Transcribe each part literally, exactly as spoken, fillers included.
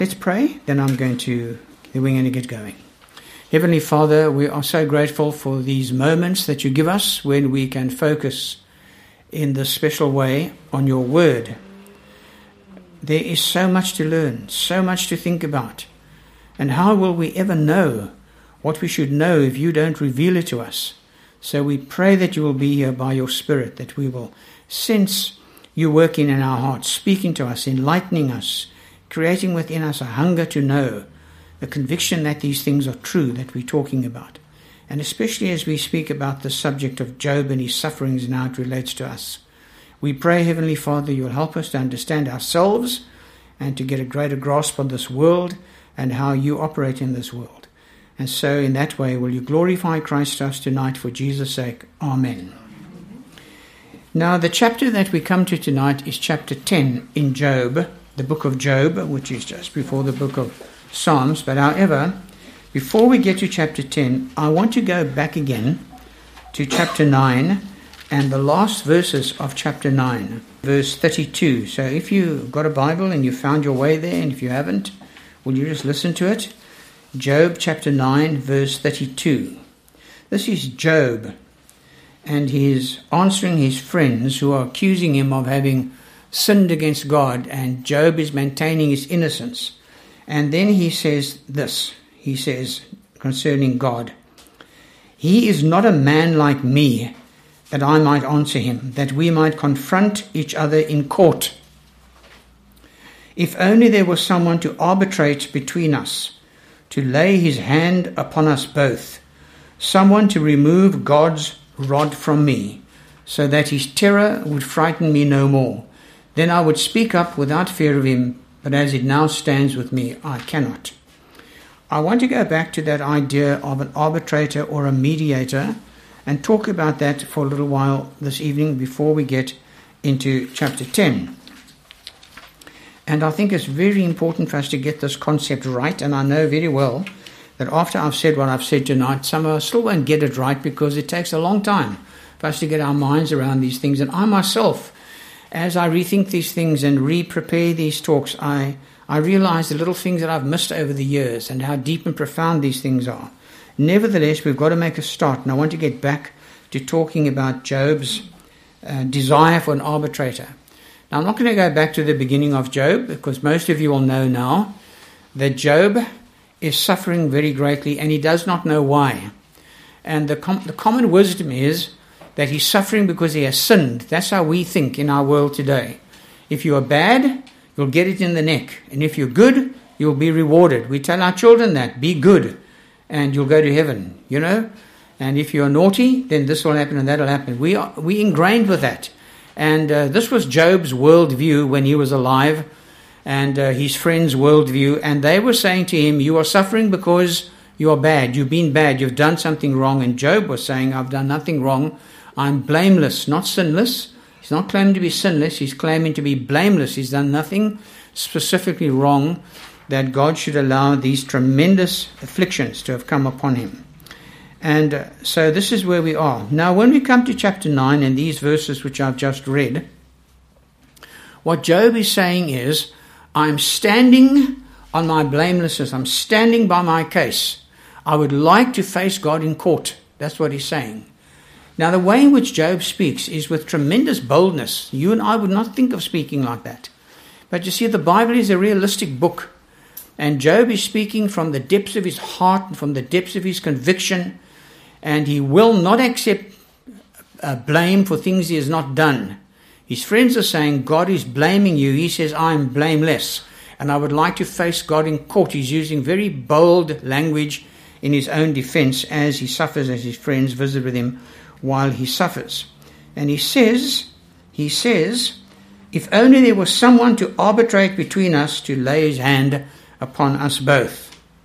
Let's pray, then I'm going to, then we're going to get going. Heavenly Father, we are so grateful for these moments that you give us when we can focus in this special way on your word. There is so much to learn, so much to think about. And how will we ever know what we should know if you don't reveal it to us? So we pray that you will be here by your Spirit, that we will sense you working in our hearts, speaking to us, enlightening us, creating within us a hunger to know, a conviction that these things are true that we're talking about. And especially as we speak about the subject of Job and his sufferings and how it relates to us. We pray, Heavenly Father, you'll help us to understand ourselves and to get a greater grasp on this world and how you operate in this world. And so in that way, will you glorify Christ to us tonight for Jesus' sake. Amen. Now, the chapter that we come to tonight is chapter ten in Job, the book of Job, which is just before the book of Psalms. But however, before we get to chapter ten, I want to go back again to chapter nine and the last verses of chapter nine, verse thirty-two. So if you've got a Bible and you found your way there, and if you haven't, will you just listen to it? Job chapter nine, verse thirty-two. This is Job, and he's answering his friends who are accusing him of having sinned against God, and Job is maintaining his innocence. And then he says this, he says concerning God, "He is not a man like me, that I might answer him, that we might confront each other in court. If only there was someone to arbitrate between us, to lay his hand upon us both, someone to remove God's rod from me, so that his terror would frighten me no more. Then I would speak up without fear of him, but as it now stands with me, I cannot." I want to go back to that idea of an arbitrator or a mediator and talk about that for a little while this evening before we get into chapter ten. And I think it's very important for us to get this concept right, and I know very well that after I've said what I've said tonight, some of us still won't get it right because it takes a long time for us to get our minds around these things. And I myself, as I rethink these things and re-prepare these talks, I, I realize the little things that I've missed over the years and how deep and profound these things are. Nevertheless, we've got to make a start, and I want to get back to talking about Job's uh, desire for an arbitrator. Now, I'm not going to go back to the beginning of Job, because most of you will know now that Job is suffering very greatly, and he does not know why. And the, com- the common wisdom is that he's suffering because he has sinned. That's how we think in our world today. If you are bad, you'll get it in the neck. And if you're good, you'll be rewarded. We tell our children that, be good, and you'll go to heaven, you know. And if you're naughty, then this will happen and that will happen. We are we ingrained with that. And uh, this was Job's worldview when he was alive, and uh, his friends' worldview. And they were saying to him, you are suffering because you are bad. You've been bad. You've done something wrong. And Job was saying, I've done nothing wrong. I'm blameless, not sinless. He's not claiming to be sinless. He's claiming to be blameless. He's done nothing specifically wrong that God should allow these tremendous afflictions to have come upon him. And uh, so this is where we are. Now, when we come to chapter nine and these verses which I've just read, what Job is saying is, I'm standing on my blamelessness. I'm standing by my case. I would like to face God in court. That's what he's saying. Now, the way in which Job speaks is with tremendous boldness. You and I would not think of speaking like that. But you see, the Bible is a realistic book. And Job is speaking from the depths of his heart and from the depths of his conviction. And he will not accept uh, blame for things he has not done. His friends are saying, God is blaming you. He says, I'm blameless. And I would like to face God in court. He's using very bold language in his own defense as he suffers, as his friends visit with him while he suffers. And he says, he says, if only there was someone to arbitrate between us, to lay his hand upon us both.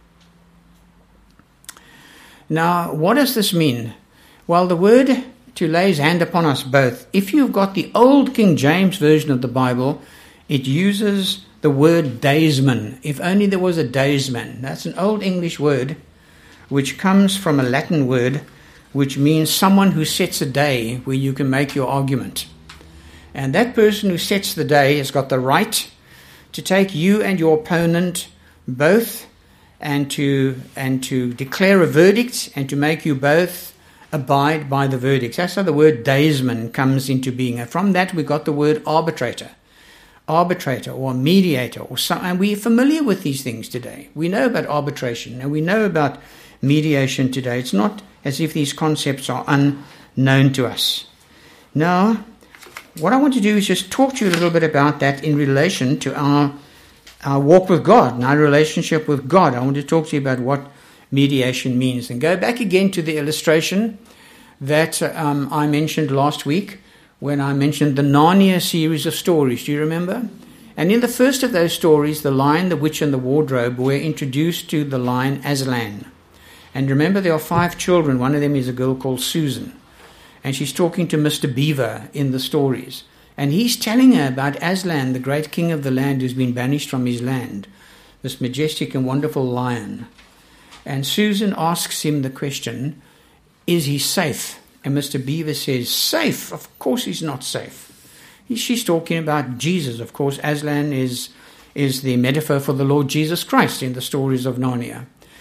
Now, what does this mean? Well, the word to lay his hand upon us both, if you've got the old King James version of the Bible, it uses the word daysman. If only there was a daysman. That's an old English word which comes from a Latin word which means someone who sets a day where you can make your argument. And that person who sets the day has got the right to take you and your opponent both and to and to declare a verdict and to make you both abide by the verdict. That's how the word daysman comes into being. And from that we got the word arbitrator. Arbitrator or mediator. Or some, and we're familiar with these things today. We know about arbitration and we know about mediation today. It's not as if these concepts are unknown to us. Now, what I want to do is just talk to you a little bit about that in relation to our our walk with God and our relationship with God. I want to talk to you about what mediation means. And go back again to the illustration that um, I mentioned last week when I mentioned the Narnia series of stories. Do you remember? And in the first of those stories, the Lion, the Witch, and the Wardrobe were introduced to the lion Aslan. And remember, there are five children. One of them is a girl called Susan. And she's talking to Mister Beaver in the stories. And he's telling her about Aslan, the great king of the land who's been banished from his land, this majestic and wonderful lion. And Susan asks him the question, is he safe? And Mister Beaver says, safe? Of course he's not safe. She's talking about Jesus, of course. Aslan is, is the metaphor for the Lord Jesus Christ in the stories of Narnia.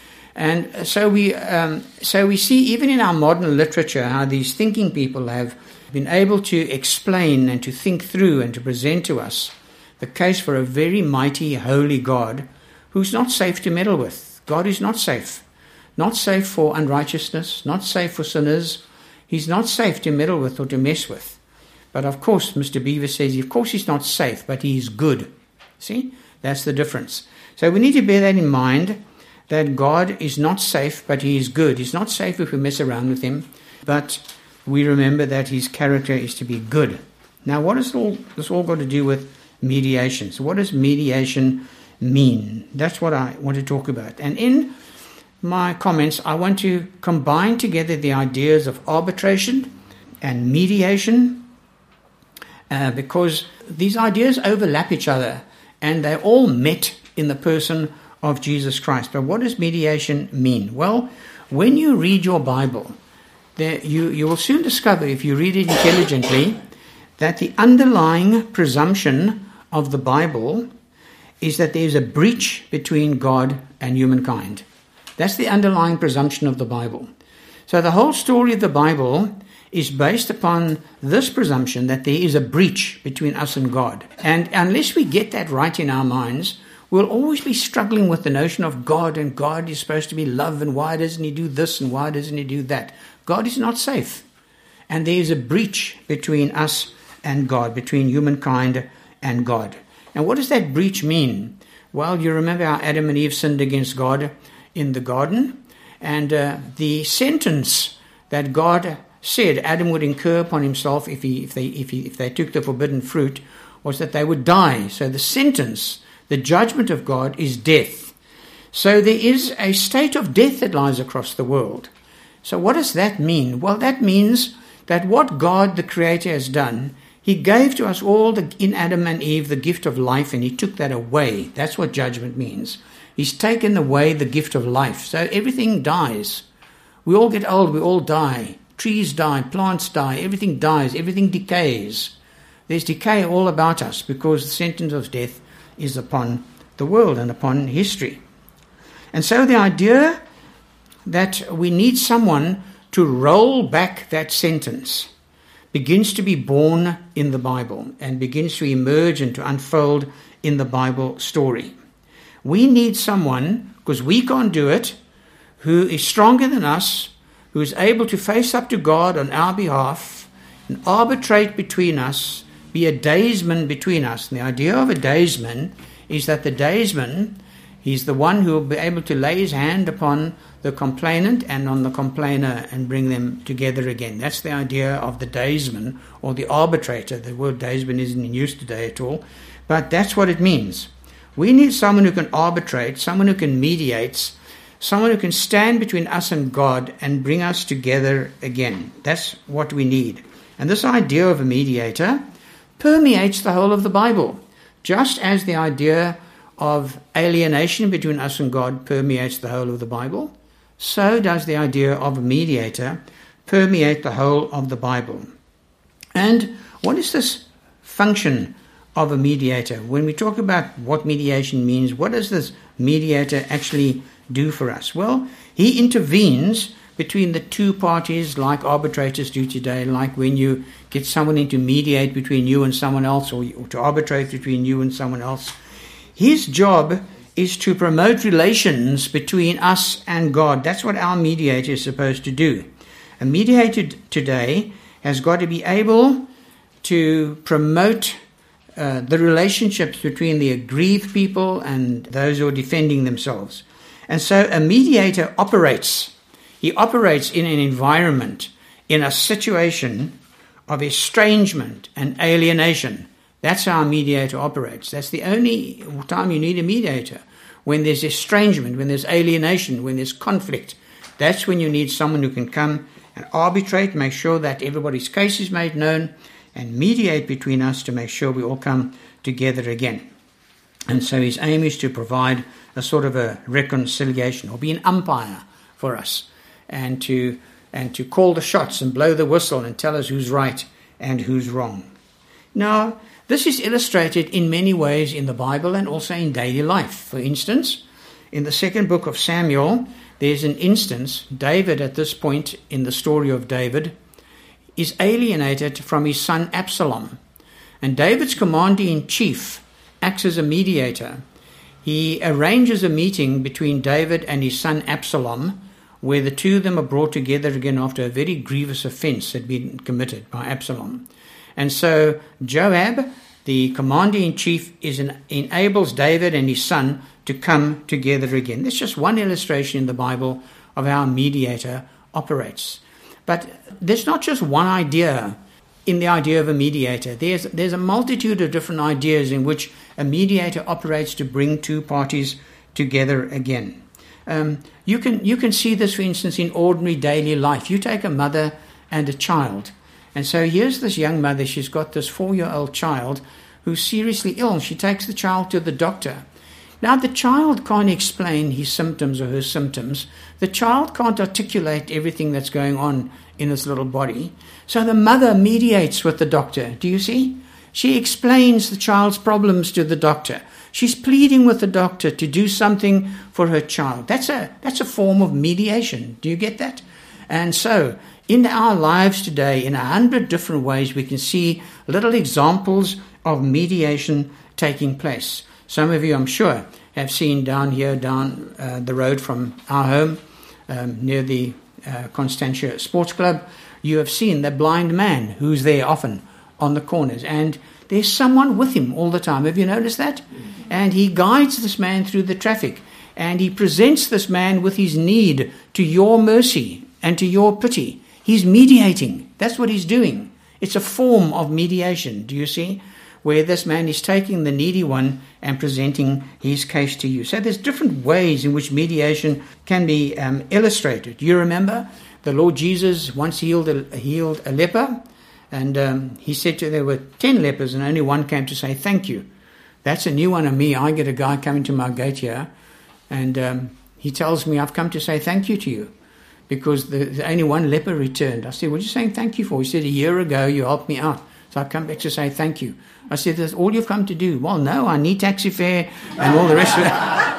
And so we um, so we see even in our modern literature how these thinking people have been able to explain and to think through and to present to us the case for a very mighty, holy God who's not safe to meddle with. God is not safe. Not safe for unrighteousness, not safe for sinners. He's not safe to meddle with or to mess with. But of course, Mister Beaver says, of course he's not safe, but he's good. See? That's the difference. So we need to bear that in mind, that God is not safe, but he is good. He's not safe if we mess around with him, but we remember that his character is to be good. Now, what does all, this all got to do with mediation? So what does mediation mean? That's what I want to talk about. And in my comments, I want to combine together the ideas of arbitration and mediation, uh, because these ideas overlap each other, and they're all met in the person of Jesus Christ. But what does mediation mean? Well, when you read your Bible, there, you, you will soon discover, if you read it intelligently, that the underlying presumption of the Bible is that there is a breach between God and humankind. That's the underlying presumption of the Bible. So the whole story of the Bible is based upon this presumption that there is a breach between us and God. And unless we get that right in our minds, we'll always be struggling with the notion of God, and God is supposed to be love, and why doesn't he do this, and why doesn't he do that? God is not safe. And there is a breach between us and God, between humankind and God. And what does that breach mean? Well, you remember how Adam and Eve sinned against God in the garden, and uh, the sentence that God said Adam would incur upon himself if he, if they, if he, if they took the forbidden fruit was that they would die. So the sentence, the judgment of God, is death. So there is a state of death that lies across the world. So what does that mean? Well, that means that what God, the Creator, has done, he gave to us all the, in Adam and Eve the gift of life, and he took that away. That's what judgment means. He's taken away the gift of life. So everything dies. We all get old, we all die. Trees die, plants die, everything dies, everything decays. There's decay all about us because the sentence of death is upon the world and upon history. And so the idea that we need someone to roll back that sentence begins to be born in the Bible and begins to emerge and to unfold in the Bible story. We need someone, because we can't do it, who is stronger than us, who is able to face up to God on our behalf and arbitrate between us, be a daysman between us. And the idea of a daysman is that the daysman, he's the one who will be able to lay his hand upon the complainant and on the complainer and bring them together again. That's the idea of the daysman or the arbitrator. The word daysman isn't in use today at all, but that's what it means. We need someone who can arbitrate, someone who can mediate, someone who can stand between us and God and bring us together again. That's what we need. And this idea of a mediator permeates the whole of the Bible, just as the idea of alienation between us and God permeates the whole of the Bible. So does the idea of a mediator permeate the whole of the Bible. And what is this function of a mediator. When we talk about what mediation means, what does this mediator actually do for us? Well, he intervenes between the two parties like arbitrators do today, like when you get someone in to mediate between you and someone else, or, or to arbitrate between you and someone else. His job is to promote relations between us and God. That's what our mediator is supposed to do. A mediator today has got to be able to promote uh, the relationships between the aggrieved people and those who are defending themselves. And so a mediator operates. He operates in an environment, in a situation of estrangement and alienation. That's how a mediator operates. That's the only time you need a mediator. When there's estrangement, when there's alienation, when there's conflict, that's when you need someone who can come and arbitrate, make sure that everybody's case is made known, and mediate between us to make sure we all come together again. And so his aim is to provide a sort of a reconciliation, or be an umpire for us, and to and to call the shots and blow the whistle and tell us who's right and who's wrong. Now, this is illustrated in many ways in the Bible and also in daily life. For instance, in the second book of Samuel, there's an instance. David, at this point in the story of David, is alienated from his son Absalom. And David's commander-in-chief acts as a mediator. He arranges a meeting between David and his son Absalom, where the two of them are brought together again after a very grievous offense had been committed by Absalom. And so Joab, the commander-in-chief, is an, enables David and his son to come together again. That's just one illustration in the Bible of how a mediator operates. But there's not just one idea in the idea of a mediator. There's, there's a multitude of different ideas in which a mediator operates to bring two parties together again. Um, you can you can see this, for instance, in ordinary daily life. You take a mother and a child. And so here's this young mother. She's got this four-year-old child who's seriously ill. She takes the child to the doctor. Now, the child can't explain his symptoms or her symptoms. The child can't articulate everything that's going on in his little body. So the mother mediates with the doctor. Do you see? She explains the child's problems to the doctor. She's pleading with the doctor to do something for her child. That's a that's a form of mediation. Do you get that? And so, in our lives today, in a hundred different ways, we can see little examples of mediation taking place. Some of you, I'm sure, have seen down here, down uh, the road from our home, um, near the uh, Constantia Sports Club, you have seen the blind man who's there often on the corners. And there's someone with him all the time. Have you noticed that? And he guides this man through the traffic. And he presents this man with his need to your mercy and to your pity. He's mediating. That's what he's doing. It's a form of mediation, do you see? Where this man is taking the needy one and presenting his case to you. So there's different ways in which mediation can be um, illustrated. You remember the Lord Jesus once healed a, healed a leper, and um, he said to there were ten lepers and only one came to say thank you. That's a new one on me. I get a guy coming to my gate here, and um, he tells me, I've come to say thank you to you, because the, the only one leper returned. I said, what are you saying thank you for? He said, a year ago you helped me out, so I've come back to say thank you. I said, that's all you've come to do? Well, no, I need taxi fare and all the rest of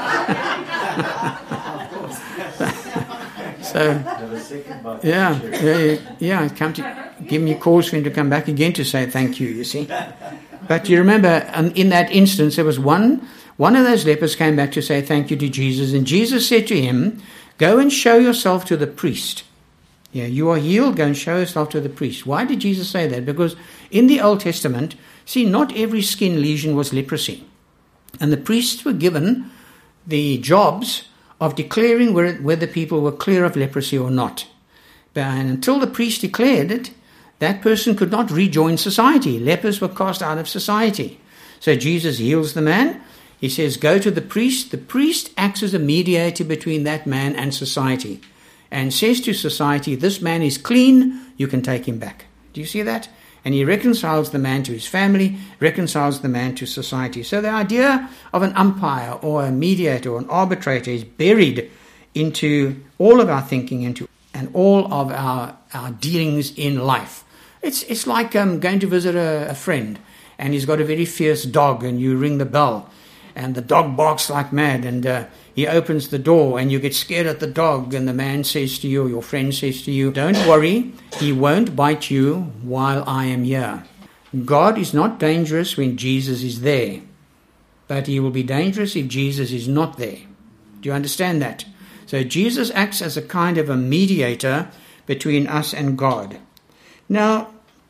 it. So, yeah, yeah, yeah, I come to give me cause for him to come back again to say thank you, you see. But you remember, um, in that instance, there was one, one of those lepers came back to say thank you to Jesus, and Jesus said to him, go and show yourself to the priest. Yeah, you are healed, go and show yourself to the priest. Why did Jesus say that? Because in the Old Testament, see, not every skin lesion was leprosy. And the priests were given the jobs of declaring whether people were clear of leprosy or not. And until the priest declared it, that person could not rejoin society. Lepers were cast out of society. So Jesus heals the man. He says, go to the priest. The priest acts as a mediator between that man and society, and says to society, this man is clean, you can take him back. Do you see that? And he reconciles the man to his family, reconciles the man to society. So the idea of an umpire or a mediator or an arbitrator is buried into all of our thinking, into and all of our, our dealings in life. It's it's like um, going to visit a, a friend, and he's got a very fierce dog, and you ring the bell, and the dog barks like mad, and uh, he opens the door, and you get scared at the dog, and the man says to you, your friend says to you, don't worry, he won't bite you while I am here. God is not dangerous when Jesus is there, but he will be dangerous if Jesus is not there. Do you understand that? So Jesus acts as a kind of a mediator between us and God. Now,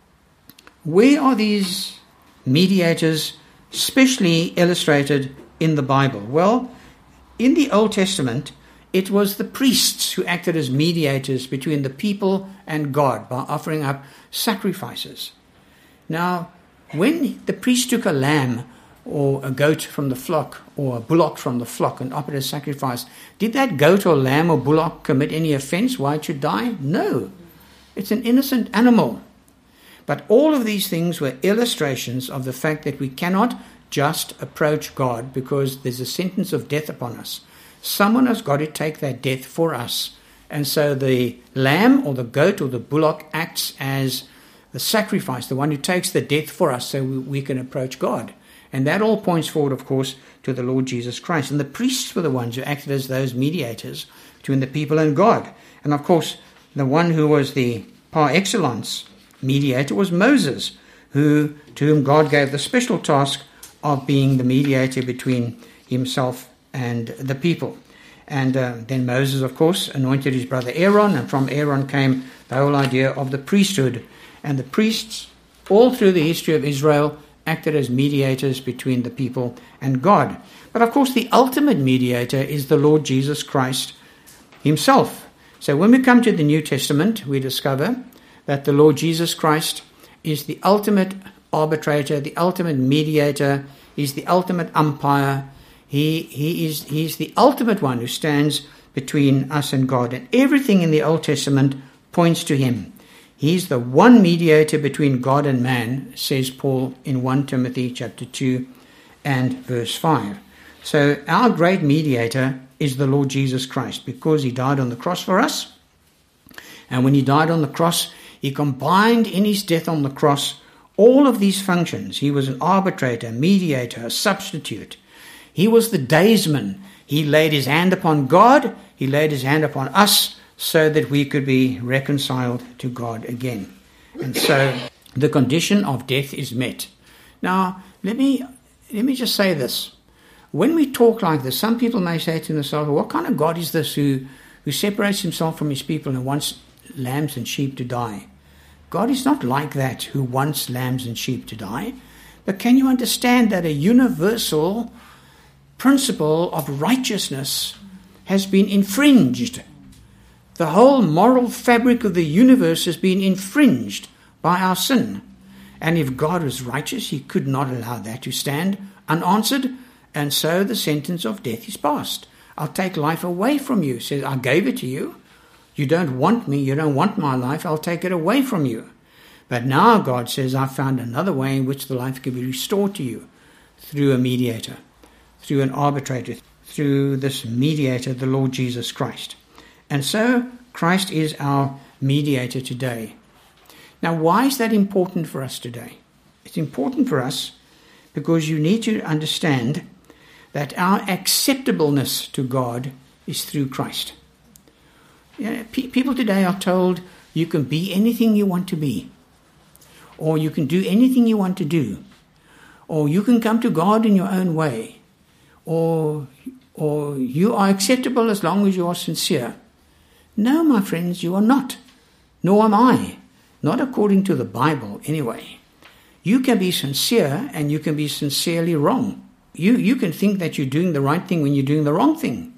where are these mediators specially illustrated in the Bible? Well, in the Old Testament, it was the priests who acted as mediators between the people and God by offering up sacrifices. Now, when the priest took a lamb or a goat from the flock or a bullock from the flock and offered a sacrifice, did that goat or lamb or bullock commit any offense why it should die? No. It's an innocent animal. But all of these things were illustrations of the fact that we cannot just approach God because there's a sentence of death upon us. Someone has got to take that death for us. And so the lamb or the goat or the bullock acts as the sacrifice, the one who takes the death for us so we, we can approach God. And that all points forward, of course, to the Lord Jesus Christ. And the priests were the ones who acted as those mediators between the people and God. And of course, the one who was the par excellence mediator was Moses, who to whom God gave the special task of being the mediator between himself and the people. And uh, then Moses, of course, anointed his brother Aaron, and from Aaron came the whole idea of the priesthood. And the priests, all through the history of Israel, acted as mediators between the people and God. But of course, the ultimate mediator is the Lord Jesus Christ himself. So when we come to the New Testament, we discover that the Lord Jesus Christ is the ultimate arbitrator, the ultimate mediator, he's the ultimate umpire. He, he is he's the ultimate one who stands between us and God. And everything in the Old Testament points to him. He's the one mediator between God and man, says Paul in First Timothy chapter two and verse five. So our great mediator is the Lord Jesus Christ because he died on the cross for us. And when he died on the cross, he combined in his death on the cross all of these functions. He was an arbitrator, mediator, a substitute. He was the daysman. He laid his hand upon God. He laid his hand upon us so that we could be reconciled to God again. And so the condition of death is met. Now, let me let me just say this. When we talk like this, some people may say to themselves, what kind of God is this who, who separates himself from his people and wants lambs and sheep to die? God is not like that, who wants lambs and sheep to die. But can you understand that a universal principle of righteousness has been infringed? The whole moral fabric of the universe has been infringed by our sin. And if God was righteous, he could not allow that to stand unanswered. And so the sentence of death is passed. I'll take life away from you. Says, I gave it to you. You don't want me. You don't want my life. I'll take it away from you. But now God says, I've found another way in which the life can be restored to you through a mediator, through an arbitrator, through this mediator, the Lord Jesus Christ. And so Christ is our mediator today. Now, why is that important for us today? It's important for us because you need to understand that our acceptableness to God is through Christ. You know, pe- people today are told you can be anything you want to be, or you can do anything you want to do, or you can come to God in your own way, or, or you are acceptable as long as you are sincere. No, my friends, you are not. Nor am I. Not according to the Bible, anyway. You can be sincere and you can be sincerely wrong. You, you can think that you're doing the right thing when you're doing the wrong thing.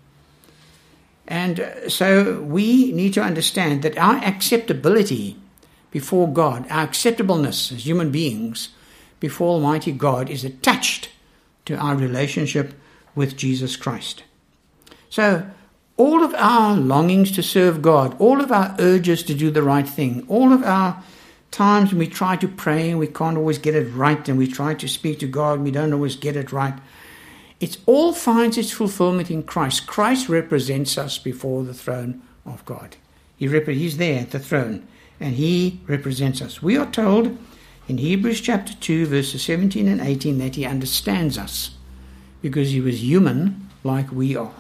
And uh, so we need to understand that our acceptability before God, our acceptableness as human beings before Almighty God is attached to our relationship with Jesus Christ. So all of our longings to serve God, all of our urges to do the right thing, all of our times when we try to pray and we can't always get it right, and we try to speak to God and we don't always get it right, it all finds its fulfillment in Christ. Christ represents us before the throne of God. He rep- he's there at the throne, and he represents us. We are told in Hebrews chapter two, verses seventeen and eighteen, that he understands us because he was human like we are.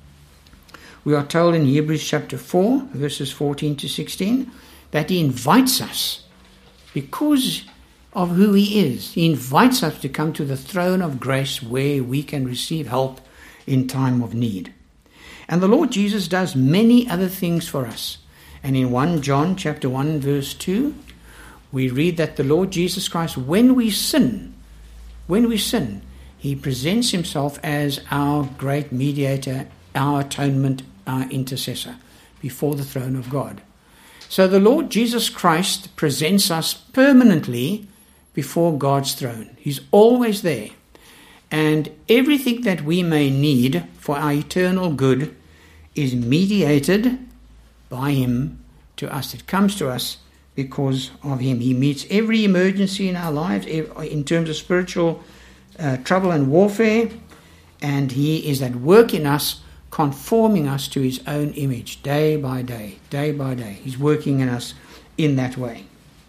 We are told in Hebrews chapter four, verses fourteen to sixteen, that he invites us because of who he is. He invites us to come to the throne of grace where we can receive help in time of need. And the Lord Jesus does many other things for us. And in First John chapter one, verse two, we read that the Lord Jesus Christ, when we sin, when we sin, he presents himself as our great mediator, our atonement, our intercessor before the throne of God. So the Lord Jesus Christ presents us permanently before God's throne. He's always there. And everything that we may need for our eternal good is mediated by him to us. It comes to us because of him. He meets every emergency in our lives in terms of spiritual uh, trouble and warfare, and he is at work in us, conforming us to his own image day by day, day by day. He's working in us in that way.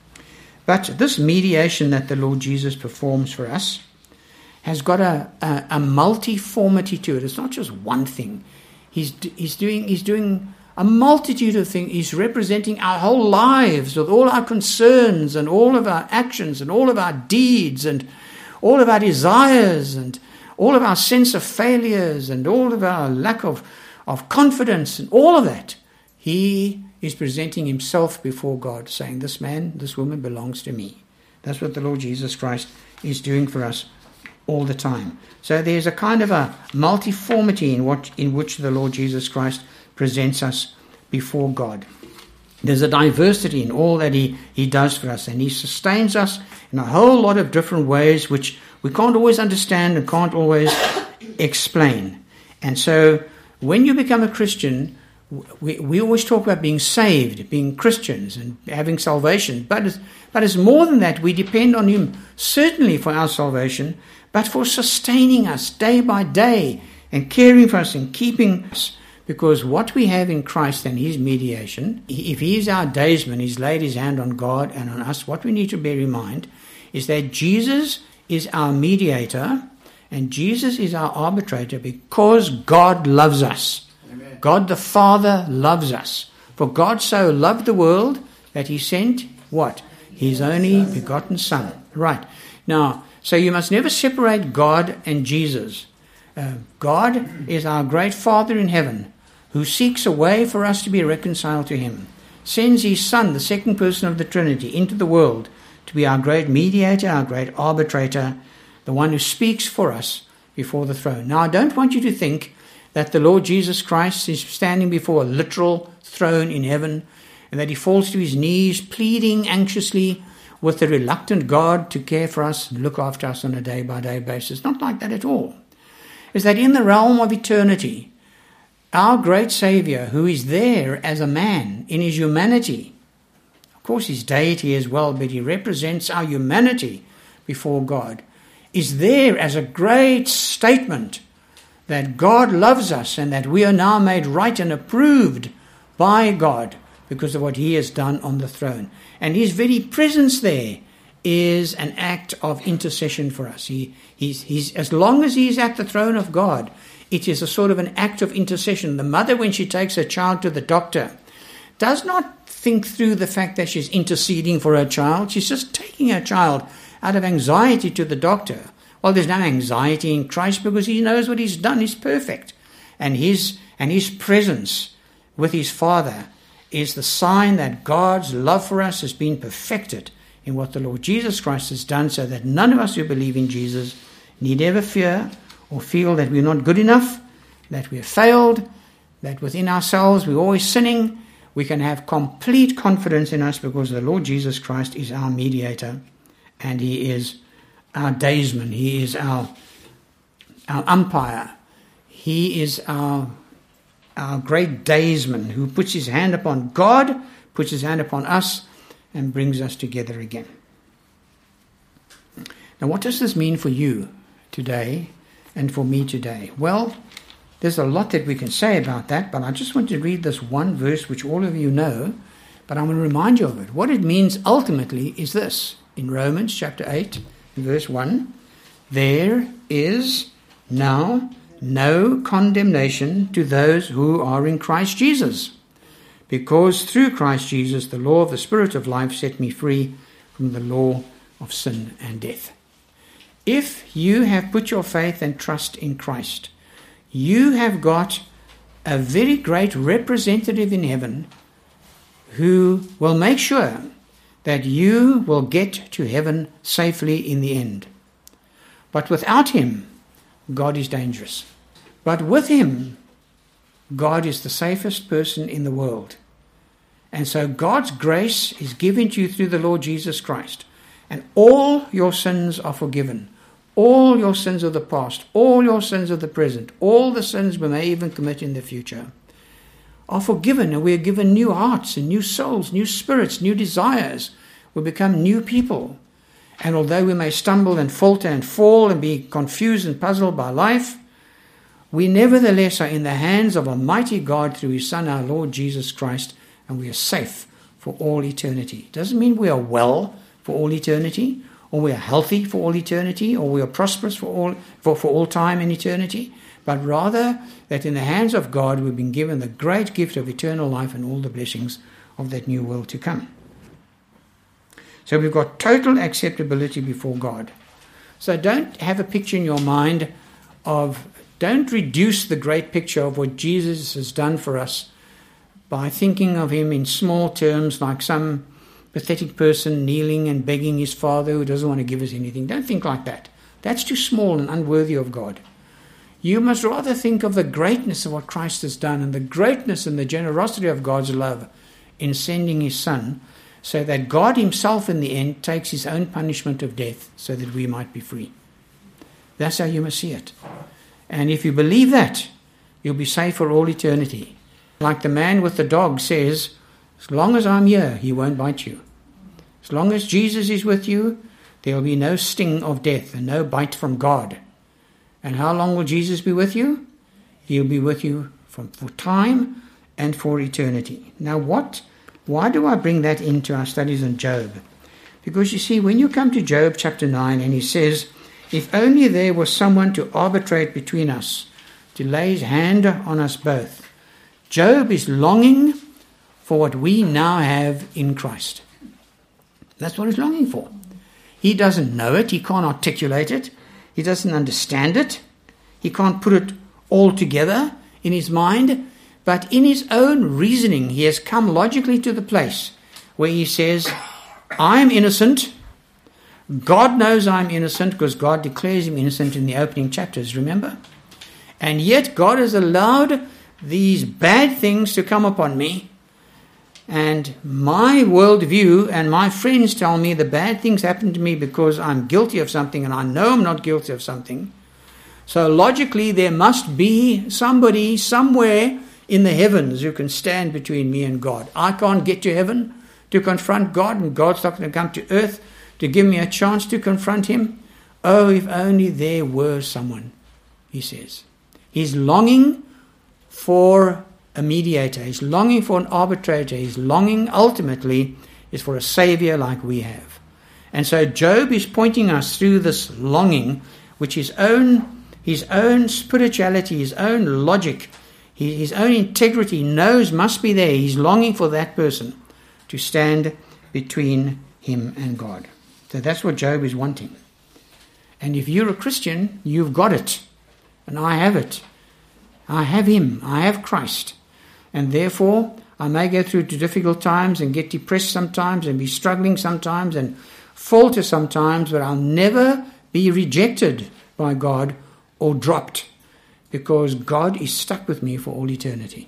But this mediation that the Lord Jesus performs for us has got a, a, a multiformity to it. It's not just one thing. He's, he's, doing, he's doing a multitude of things. He's representing our whole lives with all our concerns and all of our actions and all of our deeds and all of our desires and all of our sense of failures and all of our lack of, of confidence and all of that. He is presenting himself before God, saying, this man, this woman belongs to me. That's what the Lord Jesus Christ is doing for us all the time. So there's a kind of a multiformity in what in which the Lord Jesus Christ presents us before God. There's a diversity in all that he, he does for us, and he sustains us in a whole lot of different ways which we can't always understand and can't always explain. And so when you become a Christian, we, we always talk about being saved, being Christians and having salvation. But it's, but it's more than that. We depend on him certainly for our salvation, but for sustaining us day by day and caring for us and keeping us. Because what we have in Christ and his mediation, if he is our daysman, he's laid his hand on God and on us, what we need to bear in mind is that Jesus is our mediator and Jesus is our arbitrator because God loves us. Amen. God the Father loves us. For God so loved the world that he sent what? His only begotten Son. Right. Now, so you must never separate God and Jesus. Uh, God is our great Father in heaven, who seeks a way for us to be reconciled to him, sends his Son, the second person of the Trinity, into the world to be our great mediator, our great arbitrator, the one who speaks for us before the throne. Now, I don't want you to think that the Lord Jesus Christ is standing before a literal throne in heaven and that he falls to his knees, pleading anxiously with the reluctant God to care for us and look after us on a day-by-day basis. Not like that at all. It's that in the realm of eternity, our great Savior, who is there as a man in his humanity, of course his deity as well, but he represents our humanity before God, is there as a great statement that God loves us and that we are now made right and approved by God because of what he has done on the throne. And his very presence there is an act of intercession for us. He, he's, he's, as long as he's at the throne of God, it is a sort of an act of intercession. The mother, when she takes her child to the doctor, does not think through the fact that she's interceding for her child. She's just taking her child out of anxiety to the doctor. Well, there's no anxiety in Christ because he knows what he's done is perfect. And his, and his presence with his Father is the sign that God's love for us has been perfected in what the Lord Jesus Christ has done, so that none of us who believe in Jesus need ever fear or feel that we're not good enough, that we've failed, that within ourselves we're always sinning. We can have complete confidence in us because the Lord Jesus Christ is our mediator and he is our daysman. He is our, our umpire. He is our, our great daysman who puts his hand upon God, puts his hand upon us, and brings us together again. Now, what does this mean for you today and for me today? Well, there's a lot that we can say about that, but I just want to read this one verse which all of you know, but I'm going to remind you of it. What it means ultimately is this. in Romans chapter eight, verse one, there is now no condemnation to those who are in Christ Jesus, because through Christ Jesus the law of the Spirit of life set me free from the law of sin and death. If you have put your faith and trust in Christ, you have got a very great representative in heaven who will make sure that you will get to heaven safely in the end. But without him, God is dangerous. But with him, God is the safest person in the world. And so God's grace is given to you through the Lord Jesus Christ. And all your sins are forgiven. All your sins of the past, all your sins of the present, all the sins we may even commit in the future are forgiven, and we are given new hearts and new souls, new spirits, new desires. We become new people. And although we may stumble and falter and fall and be confused and puzzled by life, we nevertheless are in the hands of Almighty God through his Son, our Lord Jesus Christ, and we are safe for all eternity. It doesn't mean we are well for all eternity, or we are healthy for all eternity, or we are prosperous for all for, for all time in eternity, but rather that in the hands of God we've been given the great gift of eternal life and all the blessings of that new world to come. So we've got total acceptability before God. So don't have a picture in your mind of, don't reduce the great picture of what Jesus has done for us by thinking of him in small terms like some pathetic person kneeling and begging his Father who doesn't want to give us anything. Don't think like that. That's too small and unworthy of God. You must rather think of the greatness of what Christ has done and the greatness and the generosity of God's love in sending his Son, so that God himself in the end takes his own punishment of death so that we might be free. That's how you must see it. And if you believe that, you'll be safe for all eternity. Like the man with the dog says, as long as I'm here, he won't bite you. As long as Jesus is with you, there will be no sting of death and no bite from God. And how long will Jesus be with you? He'll be with you from, for time and for eternity. Now what? Why do I bring that into our studies on Job? Because you see, when you come to Job chapter nine and he says, if only there was someone to arbitrate between us, to lay his hand on us both. Job is longing for what we now have in Christ. That's what he's longing for. He doesn't know it. He can't articulate it. He doesn't understand it. He can't put it all together in his mind. But in his own reasoning, he has come logically to the place where he says, I'm innocent. God knows I'm innocent because God declares him innocent in the opening chapters, remember? And yet God has allowed these bad things to come upon me. And my worldview and my friends tell me the bad things happen to me because I'm guilty of something and I know I'm not guilty of something. So logically there must be somebody somewhere in the heavens who can stand between me and God. I can't get to heaven to confront God, and God's not going to come to earth to give me a chance to confront him. Oh, if only there were someone, he says. He's longing for a mediator. He's longing for an arbitrator. He's longing ultimately is for a savior like we have. And so Job is pointing us through this longing, which his own, his own spirituality, his own logic, his own integrity knows must be there. He's longing for that person to stand between him and God. So that's what Job is wanting. And if you're a Christian, you've got it. And I have it. I have him. I have Christ. And therefore, I may go through to difficult times and get depressed sometimes and be struggling sometimes and falter sometimes, but I'll never be rejected by God or dropped, because God is stuck with me for all eternity.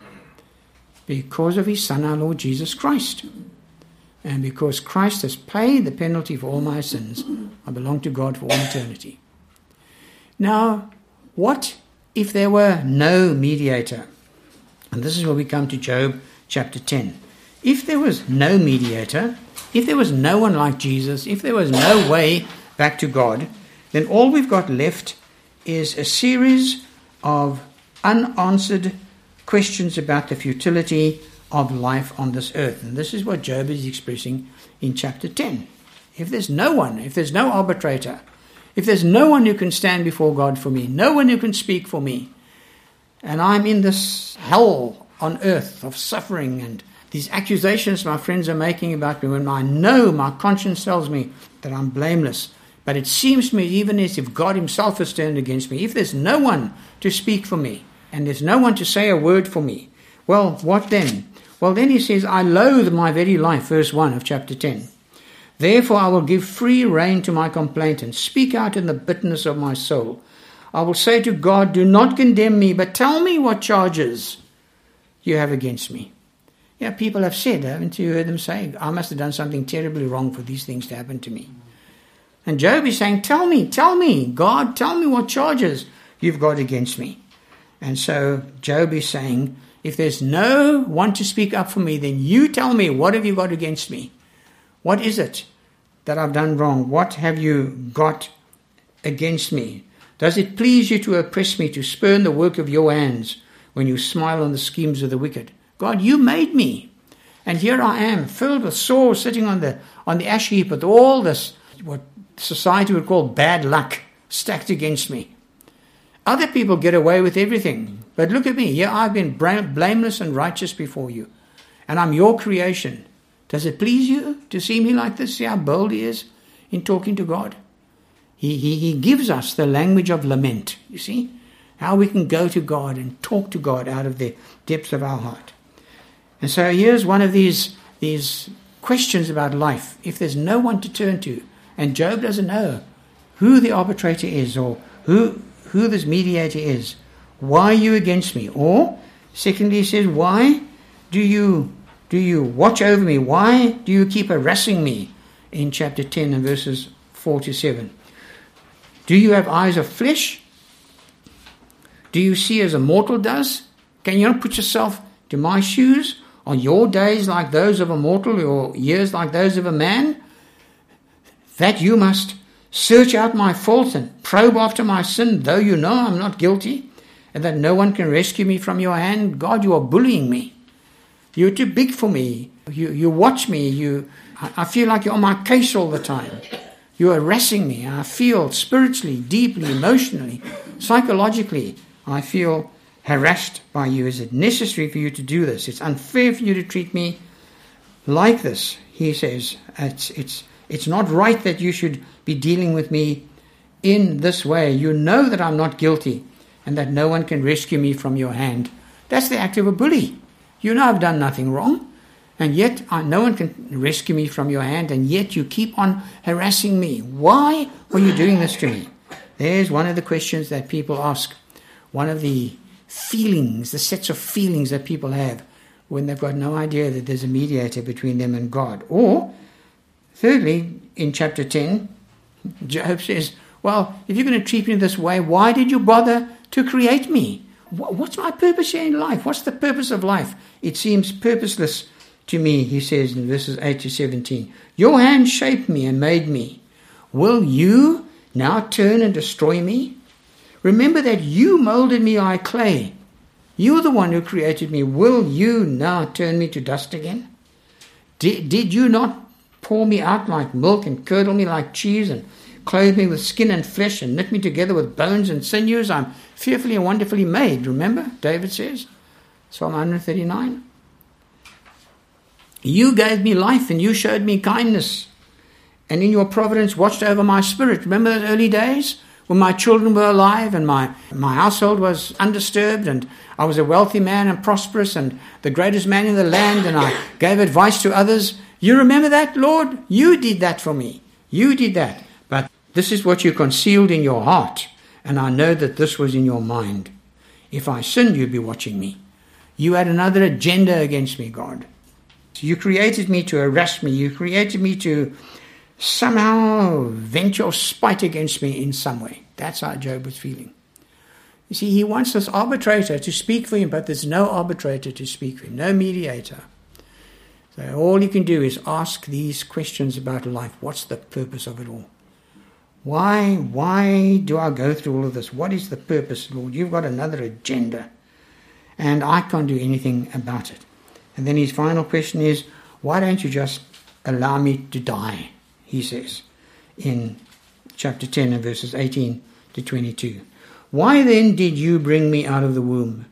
Because of his Son, our Lord Jesus Christ. And because Christ has paid the penalty for all my sins, I belong to God for all eternity. Now, what if there were no mediator? And this is where we come to Job chapter ten. If there was no mediator, if there was no one like Jesus, if there was no way back to God, then all we've got left is a series of unanswered questions about the futility of life on this earth. And this is what Job is expressing in chapter ten. if there's no one, if there's no arbitrator, if there's no one who can stand before God for me, no one who can speak for me, and I'm in this hell on earth of suffering and these accusations my friends are making about me, when I know my conscience tells me that I'm blameless, but it seems to me even as if God himself has turned against me, if there's no one to speak for me, and there's no one to say a word for me, well, what then? Well, then he says, I loathe my very life, verse one of chapter ten. Therefore I will give free rein to my complaint and speak out in the bitterness of my soul. I will say to God, do not condemn me, but tell me what charges you have against me. Yeah, people have said, haven't you heard them say, I must have done something terribly wrong for these things to happen to me. And Job is saying, tell me, tell me, God, tell me what charges you've got against me. And so Job is saying, if there's no one to speak up for me, then you tell me, what have you got against me? What is it that I've done wrong? What have you got against me? Does it please you to oppress me, to spurn the work of your hands when you smile on the schemes of the wicked? God, you made me. And here I am, filled with sores, sitting on the on the ash heap with all this, what society would call bad luck, stacked against me. Other people get away with everything. But look at me. Here I've been blameless and righteous before you. And I'm your creation. Does it please you to see me like this? See how bold he is in talking to God? He, he, he gives us the language of lament, you see? How we can go to God and talk to God out of the depths of our heart. And so here's one of these, these questions about life. If there's no one to turn to, and Job doesn't know who the arbitrator is or who, who this mediator is, why are you against me? Or, secondly, he says, why do you do you watch over me? Why do you keep harassing me? In chapter ten and verses four to seven. Do you have eyes of flesh? Do you see as a mortal does? Can you not put yourself to my shoes? Are your days like those of a mortal, or years like those of a man? That you must search out my faults and probe after my sin, though you know I'm not guilty, and that no one can rescue me from your hand. God, you are bullying me. You're too big for me. You you watch me. You, I feel like you're on my case all the time. You're harassing me. I feel spiritually, deeply, emotionally, psychologically, I feel harassed by you. Is it necessary for you to do this? It's unfair for you to treat me like this, he says. It's, it's, it's not right that you should be dealing with me in this way. You know that I'm not guilty and that no one can rescue me from your hand. That's the act of a bully. You know I've done nothing wrong, and yet I, no one can rescue me from your hand, and yet you keep on harassing me. Why are you doing this to me? There's one of the questions that people ask, one of the feelings, the sets of feelings that people have when they've got no idea that there's a mediator between them and God. Or, thirdly, in chapter ten, Job says, well, if you're going to treat me this way, why did you bother to create me? What's my purpose here in life? What's the purpose of life? It seems purposeless to me, he says in verses eight to seventeen. Your hand shaped me and made me. Will you now turn and destroy me? Remember that you molded me like clay. You're the one who created me. Will you now turn me to dust again? Did, did you not pour me out like milk and curdle me like cheese and clothe me with skin and flesh and knit me together with bones and sinews? I'm fearfully and wonderfully made, remember? David says, Psalm one thirty-nine. You gave me life and you showed me kindness, and in your providence watched over my spirit. Remember those early days when my children were alive and my, my household was undisturbed and I was a wealthy man and prosperous and the greatest man in the land, and I gave advice to others? You remember that, Lord? You did that for me. You did that. But this is what you concealed in your heart, and I know that this was in your mind. If I sinned, you'd be watching me. You had another agenda against me, God. You created me to harass me. You created me to somehow vent your spite against me in some way. That's how Job was feeling. You see, he wants this arbitrator to speak for him, but there's no arbitrator to speak for him, no mediator. So all you can do is ask these questions about life. What's the purpose of it all? Why, why do I go through all of this? What is the purpose, Lord? You've got another agenda, and I can't do anything about it. And then his final question is, why don't you just allow me to die? He he says in chapter ten and verses eighteen to twenty-two. Why then did you bring me out of the womb?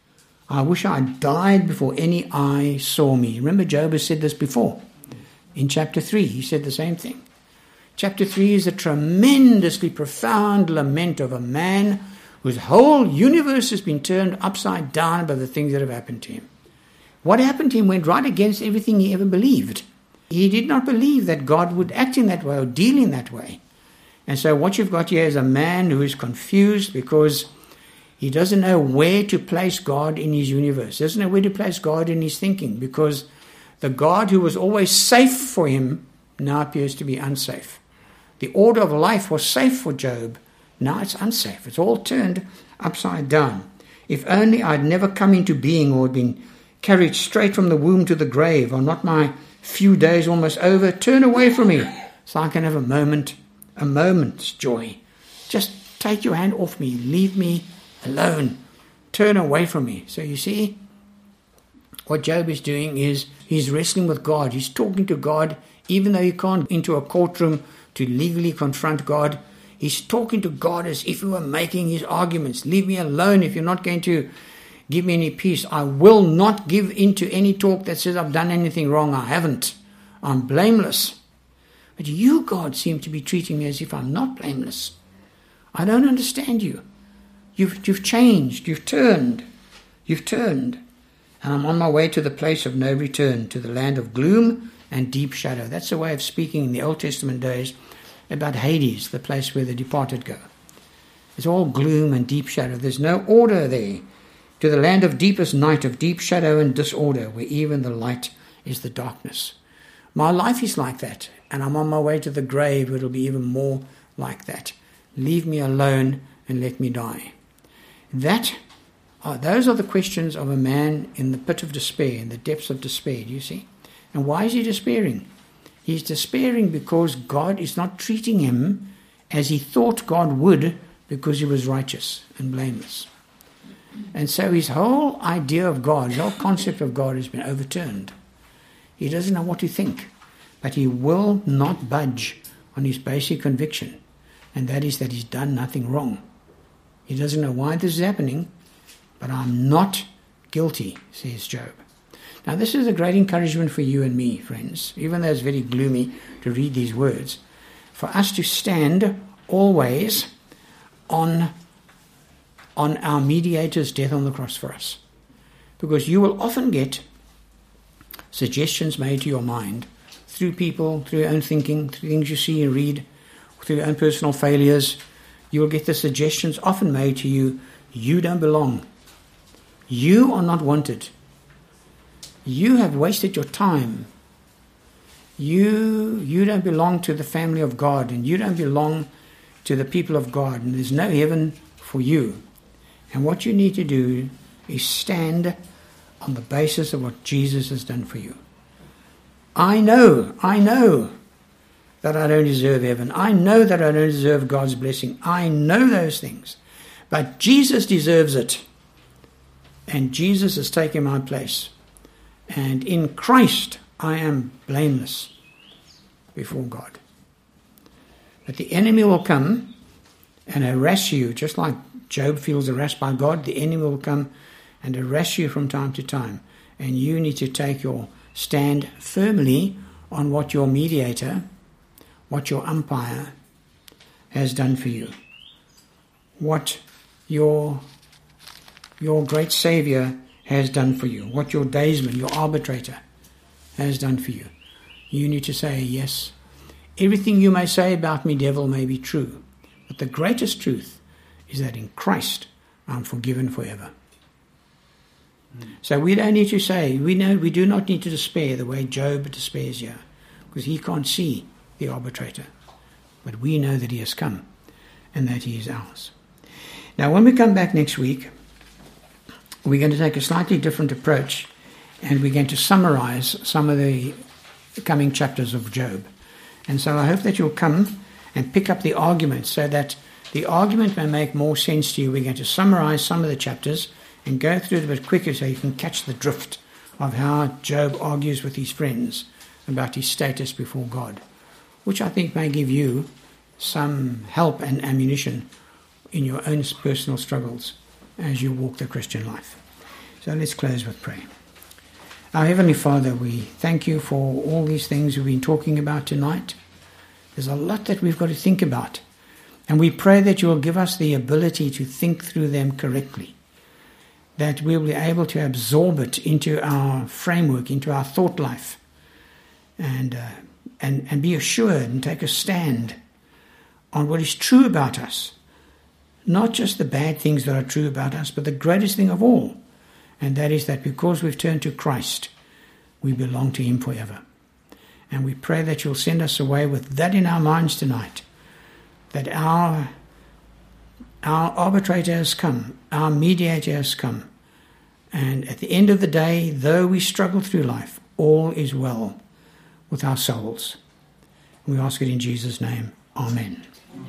I wish I died before any eye saw me. Remember, Job has said this before. In chapter three, he said the same thing. Chapter three is a tremendously profound lament of a man whose whole universe has been turned upside down by the things that have happened to him. What happened to him went right against everything he ever believed. He did not believe that God would act in that way or deal in that way. And so what you've got here is a man who is confused because he doesn't know where to place God in his universe. He doesn't know where to place God in his thinking, because the God who was always safe for him now appears to be unsafe. The order of life was safe for Job. Now it's unsafe. It's all turned upside down. If only I'd never come into being or been carried straight from the womb to the grave, or not my few days almost over. Turn away from me so I can have a moment, a moment's joy. Just take your hand off me. Leave me alone. Turn away from me. So you see, what Job is doing is he's wrestling with God. He's talking to God, even though he can't into a courtroom to legally confront God. He's talking to God as if he were making his arguments. Leave me alone if you're not going to give me any peace. I will not give into any talk that says I've done anything wrong. I haven't. I'm blameless. But you, God, seem to be treating me as if I'm not blameless. I don't understand you. You've, you've changed. You've turned. You've turned. And I'm on my way to the place of no return, to the land of gloom and deep shadow. That's a way of speaking in the Old Testament days about Hades, the place where the departed go. It's all gloom and deep shadow. There's no order there. To the land of deepest night, of deep shadow and disorder, where even the light is the darkness. My life is like that, and I'm on my way to the grave where it'll be even more like that. Leave me alone and let me die. That, are, those are the questions of a man in the pit of despair, in the depths of despair, do you see? And why is he despairing? He's despairing because God is not treating him as he thought God would, because he was righteous and blameless. And so his whole idea of God, his whole concept of God has been overturned. He doesn't know what to think, but he will not budge on his basic conviction, and that is that he's done nothing wrong. He doesn't know why this is happening, but I'm not guilty, says Job. Now this is a great encouragement for you and me, friends, even though it's very gloomy to read these words, for us to stand always on on our mediator's death on the cross for us. Because you will often get suggestions made to your mind through people, through your own thinking, through things you see and read, through your own personal failures. You will get the suggestions often made to you, you don't belong. You are not wanted. You have wasted your time. You, you don't belong to the family of God, and you don't belong to the people of God, and there's no heaven for you. And what you need to do is stand on the basis of what Jesus has done for you. I know, I know that I don't deserve heaven. I know that I don't deserve God's blessing. I know those things. But Jesus deserves it. And Jesus has taken my place. And in Christ I am blameless before God. But the enemy will come and harass you, just like Job feels harassed by God. The enemy will come and harass you from time to time. And you need to take your stand firmly on what your mediator, what your umpire has done for you. What your, your great Savior has done for you. What your daysman, your arbitrator has done for you. You need to say, yes, everything you may say about me, devil, may be true. But the greatest truth is that in Christ I'm forgiven forever. Mm. So we don't need to say, we know we do not need to despair the way Job despairs here, because he can't see the arbitrator. But we know that he has come and that he is ours. Now when we come back next week, we're going to take a slightly different approach, and we're going to summarize some of the coming chapters of Job. And so I hope that you'll come and pick up the argument so that the argument may make more sense to you. We're going to summarize some of the chapters and go through it a bit quicker so you can catch the drift of how Job argues with his friends about his status before God. which I think may give you some help and ammunition in your own personal struggles as you walk the Christian life. So let's close with prayer. Our Heavenly Father, we thank you for all these things we've been talking about tonight. There's a lot that we've got to think about, and we pray that you will give us the ability to think through them correctly, that we'll be able to absorb it into our framework, into our thought life, and uh, and and be assured and take a stand on what is true about us. Not just the bad things that are true about us, but the greatest thing of all, and that is that because we've turned to Christ, we belong to him forever. And we pray that you'll send us away with that in our minds tonight, that our, our arbitrator has come, our mediator has come, and at the end of the day, though we struggle through life, all is well with our souls. We ask it in Jesus' name. Amen.